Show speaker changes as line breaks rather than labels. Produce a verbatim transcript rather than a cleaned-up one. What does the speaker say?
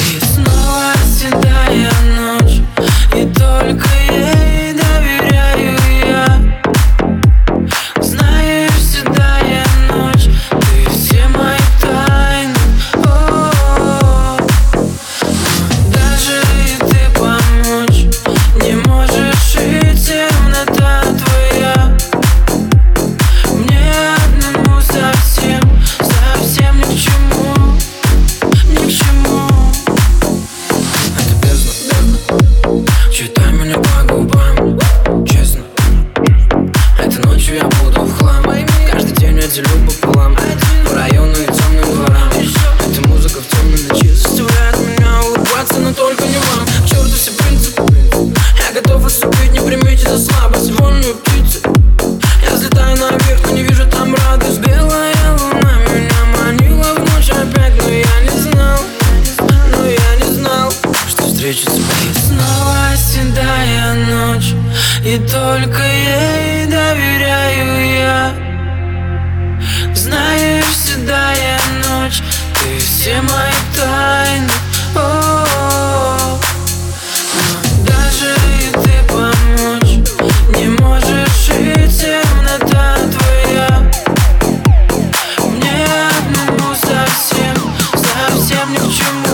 И снова седая ночь, и только ей доверяю я. Знаешь, седая ночь, ты все мои тайны. О-о-о. Даже и ты помочь не можешь, и темнота твоя мне одному совсем, совсем ни к чему, ни к чему. Это бездна, бездна. Читай меня по губам, честно. Этой ночью я буду в хлам. Каждый день я делю пополам, по району и темным дворам. Эта музыка в темной ночи заставляет меня улыбаться, но только не вам. К черту все принципы, я готов уступить, не примите за слабость вольную птицу. Я взлетаю наверх, но не вижу там радость. Белая луна меня манила в ночь опять, но я не знал, но я не знал, что встречу тебя. И снова седая ночь, и только ей доверяю я. Знаешь, седая ночь, ты все мои тайны. О-о-о. Но даже и ты помочь не можешь, и темнота твоя мне одному совсем, совсем ни к чему.